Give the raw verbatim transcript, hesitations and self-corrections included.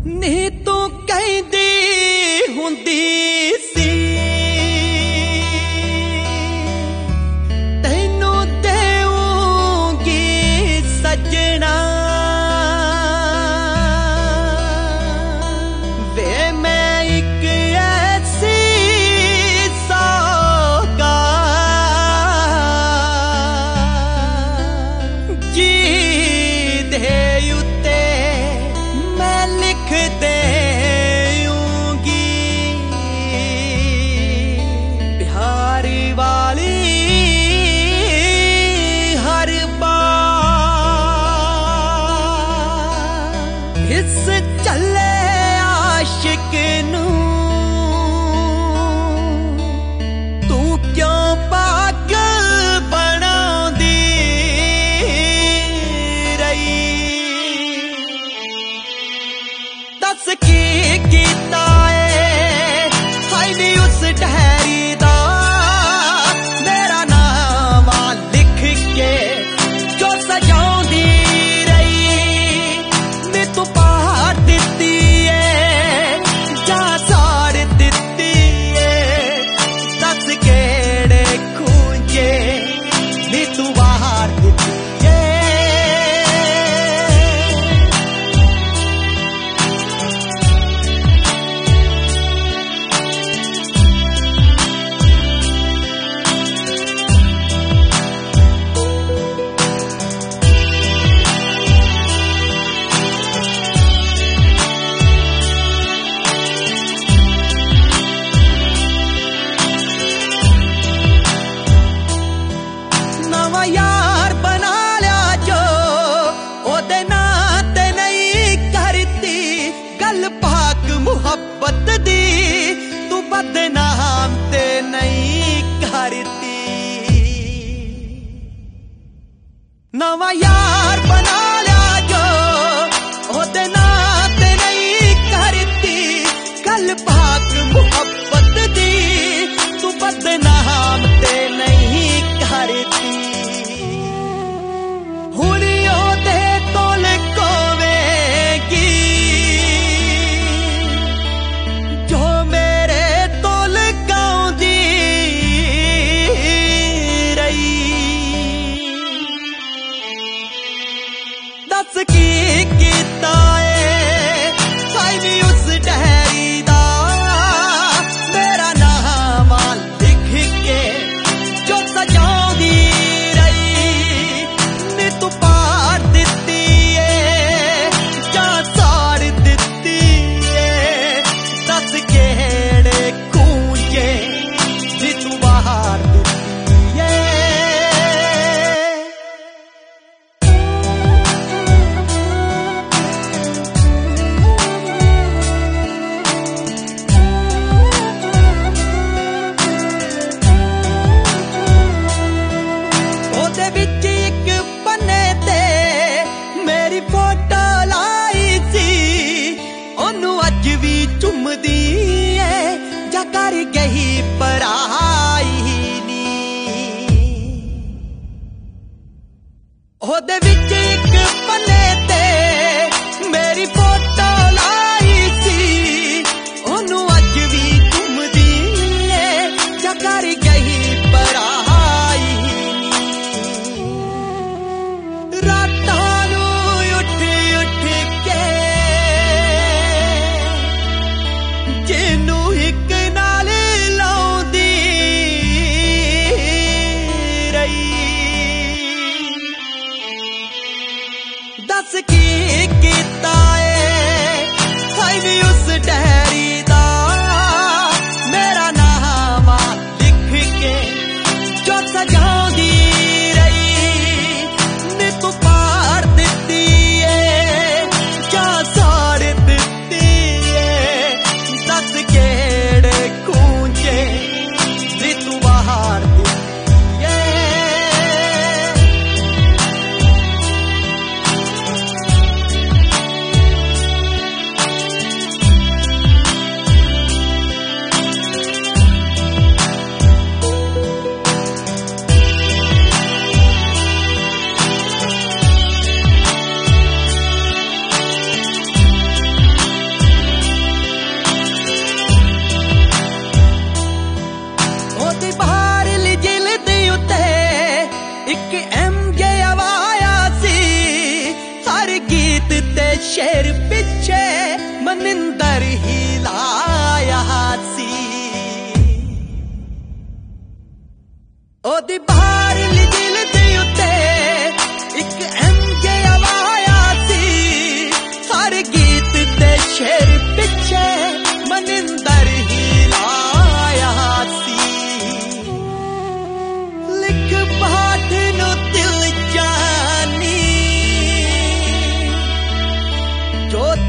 ਨੀ ਤੂੰ ਕਹਿੰਦੀ ਹੁੰਦੀ ਸੀ ਤੈਨੂੰ ਦੇਊਂਗੀ ਸੱਜਣਾ ਵੇ ਮੈਂ ਇੱਕ ਐਸੀ ਸੌਗਾਤ ਜਿਹਦੇ ਉੱਤੇ मैं लिख देऊंगी प्यार वाली हर बात इस चले आशिक नू तू क्यों पागल बनाउंदी रही दस की कीता है हाय नी उस डायरी दा मेरा नाम लिख के जो सजाउंदी रही नी तू पार दित्ती है जा साड़ दित्ती है दस केड़े खूंजे नी तू बाहर दित्ती शेर पिछे मनिंदर ही लाया सी ओदी बाहर दिल दी उत्ते एक एंजे आवाया सी हर गीत दे शेर पिछे मनिंदर ही लाया सी लिख पाठ नु दिल जानी जो